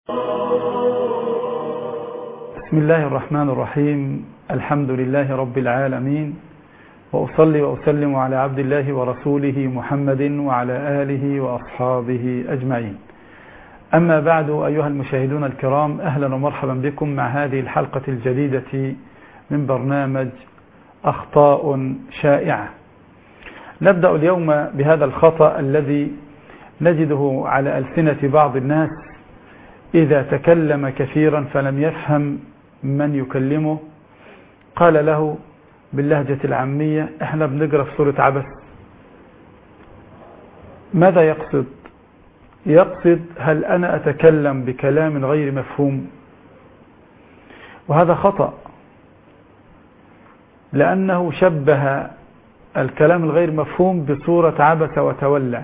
بسم الله الرحمن الرحيم. الحمد لله رب العالمين، وأصلي وأسلم على عبد الله ورسوله محمد وعلى آله وأصحابه أجمعين. أما بعد، أيها المشاهدون الكرام، أهلا ومرحبا بكم مع هذه الحلقة الجديدة من برنامج أخطاء شائعة. نبدأ اليوم بهذا الخطأ الذي نجده على ألسنة بعض الناس إذا تكلم كثيرا فلم يفهم من يكلمه. قال له باللهجة العامية: احنا بنقرأ في سورة عبس. ماذا يقصد؟ يقصد هل أنا أتكلم بكلام غير مفهوم؟ وهذا خطأ، لأنه شبه الكلام الغير مفهوم بصورة عبس وتولى،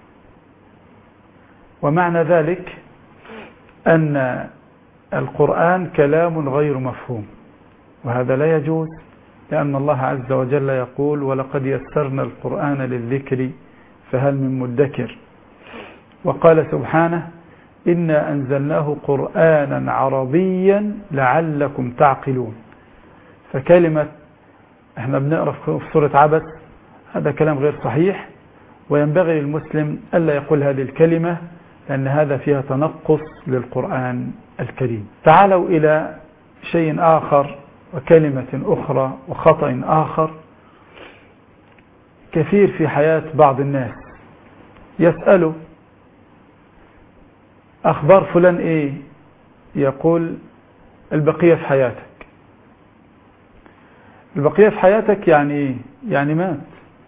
ومعنى ذلك أن القرآن كلام غير مفهوم، وهذا لا يجوز، لأن الله عز وجل يقول: ولقد يسرنا القرآن للذكر فهل من مدكر. وقال سبحانه: إنا أنزلناه قرآنا عربيا لعلكم تعقلون. فكلمة احنا بنقرأ في سورة عبس هذا كلام غير صحيح، وينبغي للمسلم ألا يقول هذه الكلمة، لأن هذا فيها تنقص للقرآن الكريم. تعالوا إلى شيء آخر وكلمة أخرى وخطأ آخر كثير في حياة بعض الناس. يسأله: أخبار فلان إيه؟ يقول: البقية في حياتك. البقية في حياتك يعني إيه؟ يعني مات.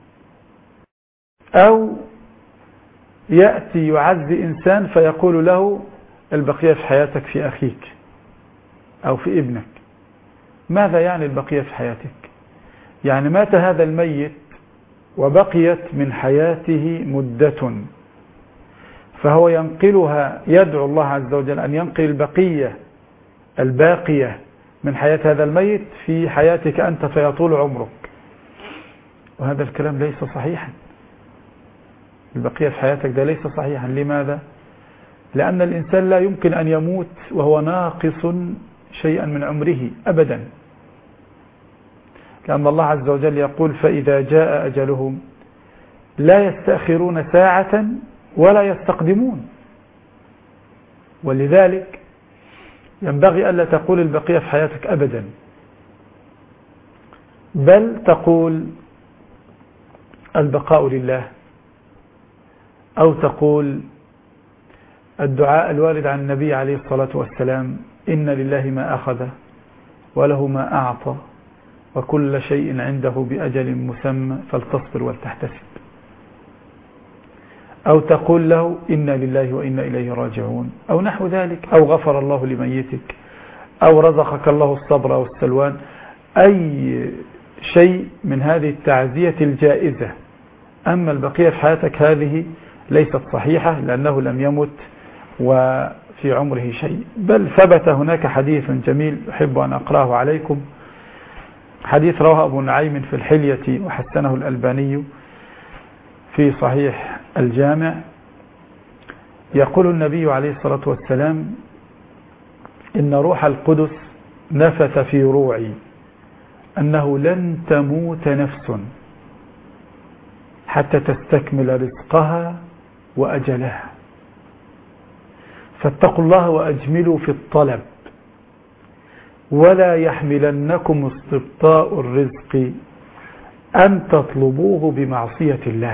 أو يأتي يعزي إنسان فيقول له: البقية في حياتك في أخيك أو في ابنك. ماذا يعني البقية في حياتك؟ يعني مات هذا الميت وبقيت من حياته مدة، فهو ينقلها، يدعو الله عز وجل أن ينقل البقية الباقية من حياة هذا الميت في حياتك أنت فيطول عمرك، وهذا الكلام ليس صحيحا. البقية في حياتك ده ليس صحيحا. لماذا؟ لأن الإنسان لا يمكن أن يموت وهو ناقص شيئا من عمره أبدا، لأن الله عز وجل يقول: فإذا جاء أجلهم لا يستأخرون ساعة ولا يستقدمون. ولذلك ينبغي ألا تقول البقية في حياتك أبدا، بل تقول البقاء لله، أو تقول الدعاء الوارد عن النبي عليه الصلاة والسلام: إن لله ما أخذ وله ما أعطى وكل شيء عنده بأجل مسمى فلتصبر ولتحتسب. أو تقول له: إنا لله وإنا إليه راجعون، أو نحو ذلك، أو غفر الله لميتك، أو رزقك الله الصبر والسلوان. أي شيء من هذه التعزية الجائزة. أما البقية في حياتك هذه ليست صحيحة، لأنه لم يمت وفي عمره شيء. بل ثبت هناك حديث جميل أحب أن أقرأه عليكم، حديث رواه أبو نعيم في الحلية وحسنه الألباني في صحيح الجامع. يقول النبي عليه الصلاة والسلام: إن روح القدس نفث في روعي أنه لن تموت نفس حتى تستكمل رزقها وأجلها، فاتقوا الله وأجملوا في الطلب، ولا يحملنكم استبطاء الرزق أن تطلبوه بمعصية الله،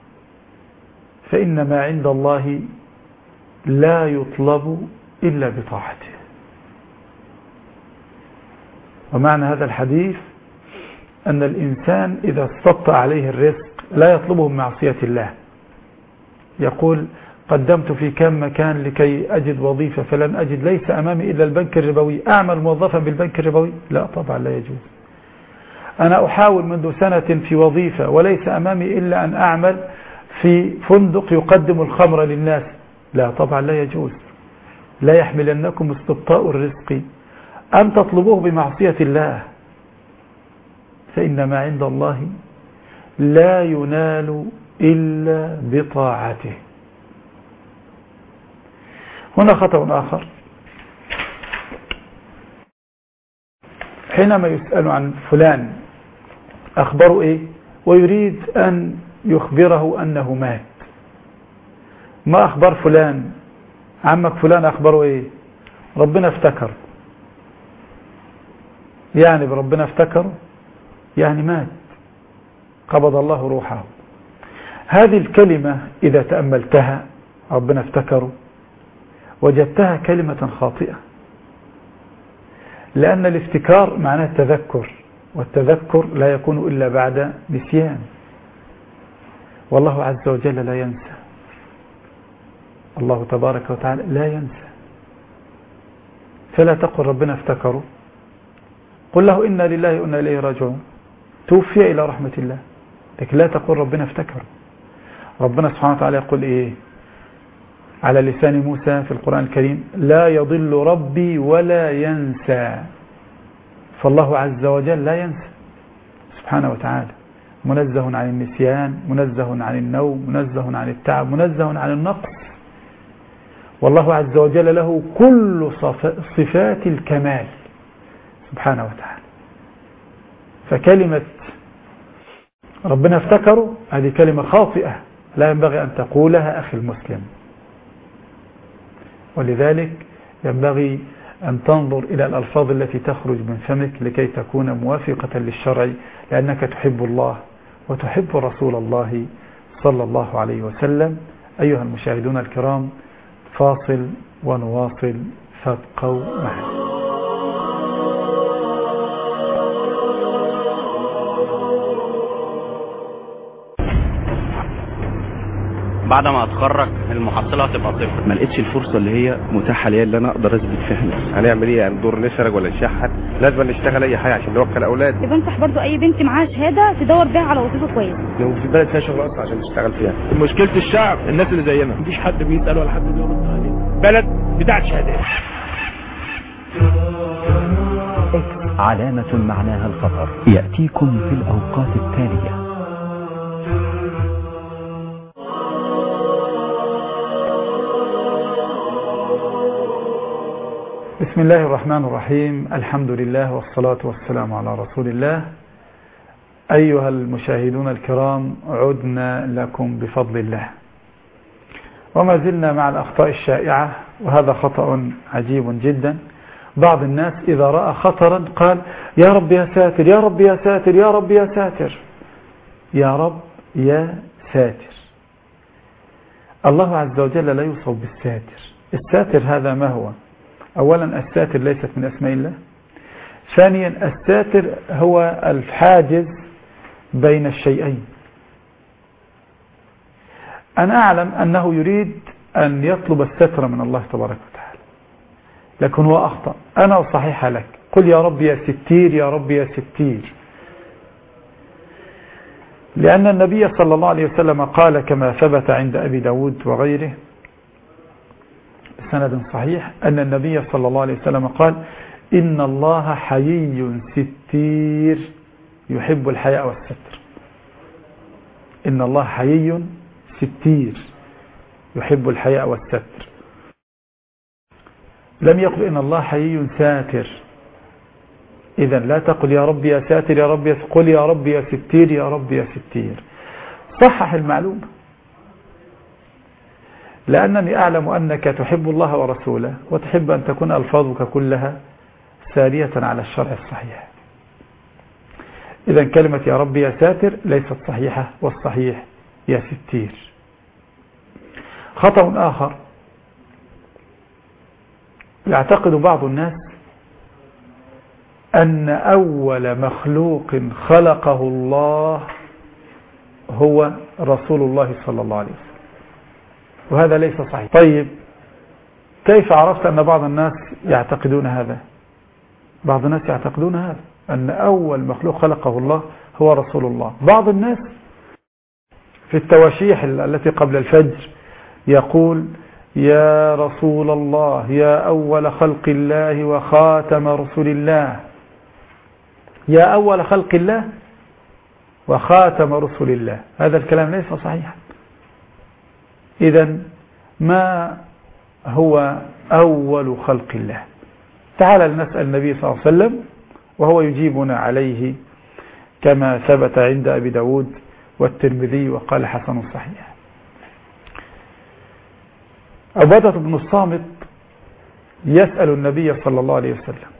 فإن ما عند الله لا يطلب إلا بطاعته. ومعنى هذا الحديث أن الإنسان إذا استبطأ عليه الرزق لا يطلبه بمعصية الله. يقول: قدمت في كم مكان لكي أجد وظيفة فلن أجد، ليس أمامي إلا البنك الربوي، أعمل موظفا بالبنك الربوي؟ لا طبعا، لا يجوز. أنا أحاول منذ سنة في وظيفة وليس أمامي إلا أن أعمل في فندق يقدم الخمر للناس؟ لا طبعا، لا يجوز. لا يحملنكم استبطاء الرزق أن تطلبوه بمعصية الله، فإن ما عند الله لا ينال إلا بطاعته. هنا خطأ آخر حينما يسأل عن فلان أخبره إيه ويريد أن يخبره أنه مات، ما أخبر فلان؟ عمك فلان أخبره إيه؟ ربنا افتكر. يعني بربنا افتكر يعني مات، قبض الله روحه. هذه الكلمة إذا تأملتها ربنا افتكره وجدتها كلمة خاطئة، لأن الافتكار معناه التذكر، والتذكر لا يكون إلا بعد نسيان، والله عز وجل لا ينسى. الله تبارك وتعالى لا ينسى، فلا تقل ربنا افتكره، قل له إنا لله وإنا إليه راجعون، توفي إلى رحمة الله، لكن لا تقل ربنا افتكره. ربنا سبحانه وتعالى يقول إيه على لسان موسى في القرآن الكريم؟ لا يضل ربي ولا ينسى. فالله عز وجل لا ينسى سبحانه وتعالى، منزه عن النسيان، منزه عن النوم، منزه عن التعب، منزه عن النقص، والله عز وجل له كل صفات الكمال سبحانه وتعالى. فكلمة ربنا افتكروا هذه كلمة خاطئة لا ينبغي أن تقولها أخي المسلم، ولذلك ينبغي أن تنظر إلى الألفاظ التي تخرج من فمك لكي تكون موافقة للشرع، لأنك تحب الله وتحب رسول الله صلى الله عليه وسلم. أيها المشاهدون الكرام، فاصل ونواصل، فابقوا معنا. بعد ما اتخرج المحصله هتبقى صفر. ما لقيتش الفرصه اللي هي متاحه ليا اللي انا اقدر اثبت فيها نفسي. هنعمل ايه؟ هندور نسرق ولا نشحت؟ لازم نشتغل اي حاجه عشان نوكل اولاد. بنصح برضو اي بنت معاها شهاده تدور بيها على وظيفه كويسه، لو في البلد فيها شغل اصلا عشان تشتغل فيها. مشكله الشعب الناس اللي زينا، مفيش حد بيسال ولا حد بيرد عليه، بلد بتاعت شهادات. علامة معناها الخطر، يأتيكم في الأوقات التالية. بسم الله الرحمن الرحيم، الحمد لله والصلاة والسلام على رسول الله. أيها المشاهدون الكرام، عدنا لكم بفضل الله، وما زلنا مع الأخطاء الشائعة، وهذا خطأ عجيب جدا. بعض الناس إذا رأى خطرا قال يا رب يا ساتر، يا رب يا ساتر، يا رب يا ساتر، يا رب يا ساتر. الله عز وجل لا يوصف بالساتر. الساتر هذا ما هو؟ أولا الساتر ليست من أسماء الله. ثانيا الساتر هو الحاجز بين الشيئين. أنا أعلم أنه يريد أن يطلب الستر من الله تبارك وتعالى، لكن هو أخطأ. أنا أصحح لك، قل يا رب يا ستير، يا رب يا ستير، لأن النبي صلى الله عليه وسلم قال كما ثبت عند أبي داود وغيره سند صحيح أن النبي صلى الله عليه وسلم قال إن الله حيي ستير يحب الحياء والستر. إن الله حيي ستير يحب الحياء والستر. لم يقل إن الله حيي ساتر. إذا لا تقل يا رب يا ساتر، يا رب قل يا رب يا ستير، يا رب يا ستير. صحح المعلومة، لأنني أعلم أنك تحب الله ورسوله وتحب أن تكون ألفاظك كلها سارية على الشرع الصحيح. إذا كلمة يا رب يا ساتر ليست صحيحة، والصحيح يا ستير. خطأ آخر يعتقد بعض الناس أن أول مخلوق خلقه الله هو رسول الله صلى الله عليه وسلم، وهذا ليس صحيح. طيب كيف عرفت أن بعض الناس يعتقدون هذا؟ بعض الناس يعتقدون هذا، أن أول مخلوق خلقه الله هو رسول الله. بعض الناس في التواشيح التي قبل الفجر يقول يا رسول الله، يا أول خلق الله وخاتم رسول الله، يا أول خلق الله وخاتم رسول الله. هذا الكلام ليس صحيحا. إذا ما هو أول خلق الله؟ تعال لنسأل النبي صلى الله عليه وسلم وهو يجيبنا عليه كما ثبت عند أبي داود والترمذي وقال حسن صحيح. عبادة بن الصامت يسأل النبي صلى الله عليه وسلم: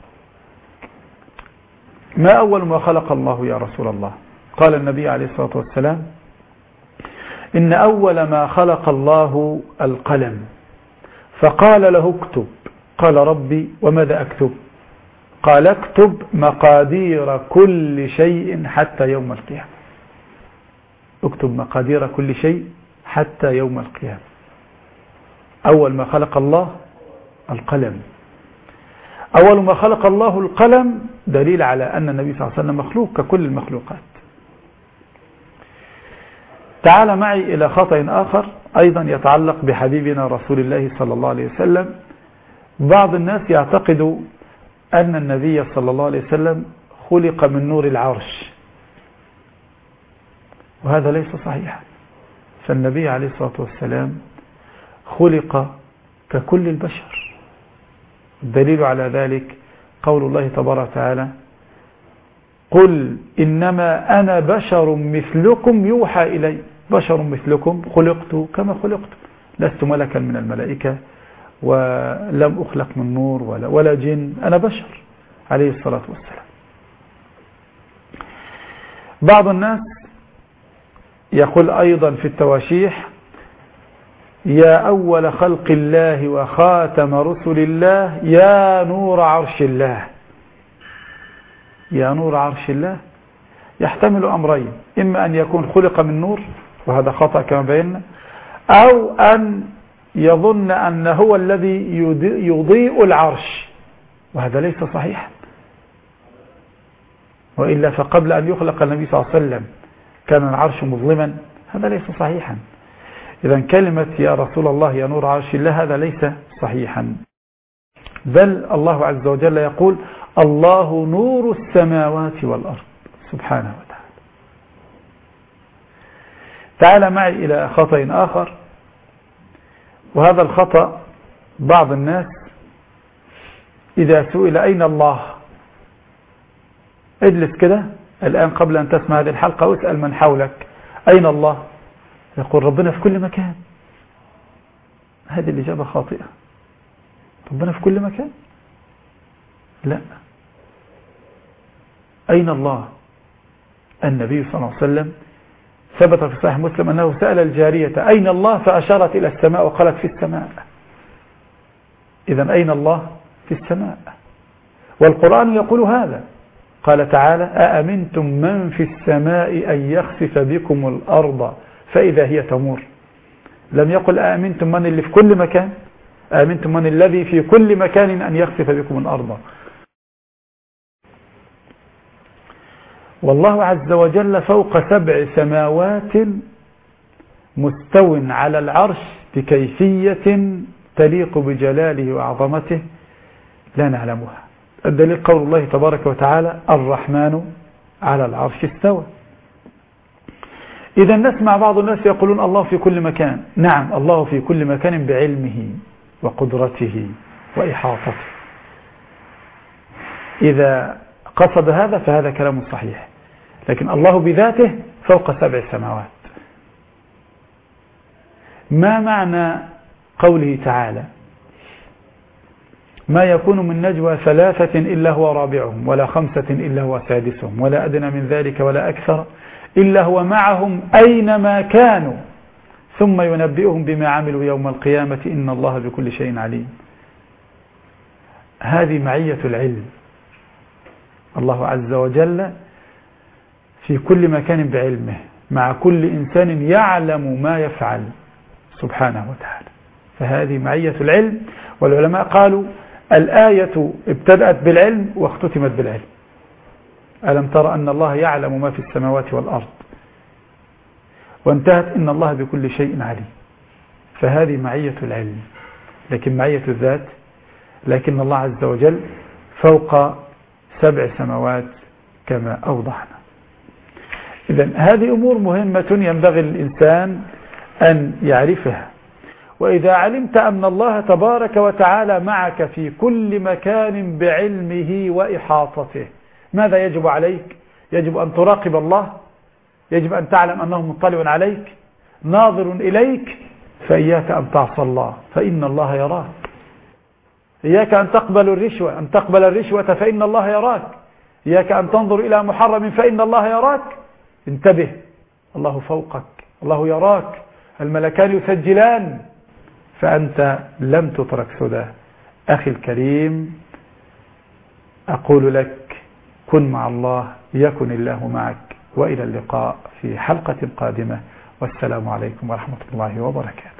ما أول ما خلق الله يا رسول الله؟ قال النبي عليه الصلاة والسلام: إن أول ما خلق الله القلم، فقال له اكتب. قال: ربي وماذا أكتب؟ قال: اكتب مقادير كل شيء حتى يوم القيامة. اكتب مقادير كل شيء حتى يوم القيامة. أول ما خلق الله القلم. أول ما خلق الله القلم دليل على أن النبي صلى الله عليه وسلم مخلوق ككل المخلوقات. تعال معي إلى خطأ آخر أيضا يتعلق بحبيبنا رسول الله صلى الله عليه وسلم. بعض الناس يعتقد أن النبي صلى الله عليه وسلم خلق من نور العرش، وهذا ليس صحيحا. فالنبي عليه الصلاة والسلام خلق ككل البشر. الدليل على ذلك قول الله تبارك وتعالى: قل إنما أنا بشر مثلكم يوحى إلي. بشر مثلكم، خلقت كما خلقت، لست ملكا من الملائكة ولم أخلق من نور ولا جن، أنا بشر عليه الصلاة والسلام. بعض الناس يقول أيضا في التواشيح: يا أول خلق الله وخاتم رسل الله يا نور عرش الله. يا نور عرش الله يحتمل أمرين: إما أن يكون خلق من نور، وهذا خطأ كما بينا، أو أن يظن أن هو الذي يضيء العرش، وهذا ليس صحيحا. وإلا فقبل أن يخلق النبي صلى الله عليه وسلم كان العرش مظلما، هذا ليس صحيحا. إذا كلمة يا رسول الله يا نور عرش الله هذا ليس صحيحا. بل الله عز وجل يقول: الله نور السماوات والأرض سبحانه وتعالى. تعال معي إلى خطأ آخر، وهذا الخطأ بعض الناس إذا سئل أين الله، اجلس كده الآن قبل أن تسمع هذه الحلقة واسأل من حولك: أين الله؟ يقول: ربنا في كل مكان. هذه الإجابة خاطئة. ربنا في كل مكان؟ لا. أين الله؟ النبي صلى الله عليه وسلم ثبت في صحيح مسلم أنه سأل الجارية: أين الله؟ فأشارت إلى السماء وقالت: في السماء. إذن أين الله؟ في السماء. والقرآن يقول هذا، قال تعالى: أأمنتم من في السماء أن يخسف بكم الأرض فإذا هي تمور. لم يقل أأمنتم من اللي في كل مكان، أأمنتم من الذي في كل مكان أن يخسف بكم الأرض. والله عز وجل فوق 7 سماوات مستو على العرش بكيفية تليق بجلاله وعظمته لا نعلمها. الدليل قول الله تبارك وتعالى: الرحمن على العرش استوى. إذا نسمع بعض الناس يقولون الله في كل مكان. نعم، الله في كل مكان بعلمه وقدرته وإحاطته. إذا قصد هذا فهذا كلام صحيح، لكن الله بذاته فوق 7 سماوات. ما معنى قوله تعالى: ما يكون من نجوى 3 إلا هو رابعهم ولا 5 إلا هو سادسهم ولا أدنى من ذلك ولا أكثر إلا هو معهم أينما كانوا ثم ينبئهم بما عملوا يوم القيامة إن الله بكل شيء عليم. هذه معية العلم. الله عز وجل في كل مكان بعلمه، مع كل إنسان يعلم ما يفعل سبحانه وتعالى. فهذه معية العلم. والعلماء قالوا: الآية ابتدأت بالعلم واختتمت بالعلم. ألم ترى أن الله يعلم ما في السماوات والأرض، وانتهت إن الله بكل شيء عليم. فهذه معية العلم، لكن معية الذات، لكن الله عز وجل فوق 7 سماوات كما أوضحنا. إذن هذه أمور مهمة ينبغي للإنسان أن يعرفها. وإذا علمت أن الله تبارك وتعالى معك في كل مكان بعلمه وإحاطته، ماذا يجب عليك؟ يجب أن تراقب الله، يجب أن تعلم أنه مطلع عليك ناظر إليك، فإياك أن تعصى الله فإن الله يراك. إياك أن تقبل الرشوة فإن الله يراك. إياك أن تنظر إلى محرم فإن الله يراك. انتبه، الله فوقك، الله يراك، الملكان يسجلان، فأنت لم تترك سدى. أخي الكريم، أقول لك كن مع الله يكن الله معك، وإلى اللقاء في حلقة قادمة، والسلام عليكم ورحمة الله وبركاته.